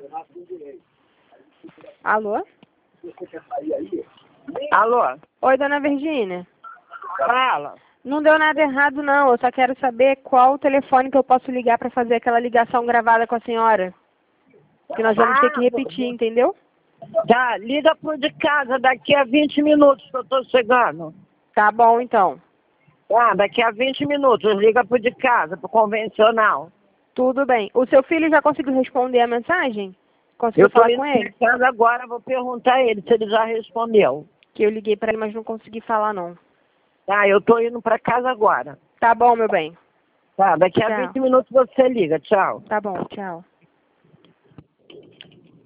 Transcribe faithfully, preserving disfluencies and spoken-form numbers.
Alô? Alô? Oi, dona Virgínia. Fala. Não deu nada errado, não. Eu só quero saber qual o telefone que eu posso ligar para fazer aquela ligação gravada com a senhora. Que nós vamos ter que repetir, entendeu? Tá, liga pro de casa daqui a vinte minutos que eu tô chegando. Tá bom, então. Ah, daqui a vinte minutos, liga pro de casa, pro convencional. Tudo bem. O seu filho já conseguiu responder a mensagem? Conseguiu Eu tô falar indo com ele? pra casa agora, vou perguntar a ele se ele já respondeu. Que eu liguei para ele, mas não consegui falar, não. Tá, eu tô indo pra casa agora. Tá bom, meu bem. Tá, daqui a Tchau. vinte minutos você liga, tchau. Tá bom, tchau.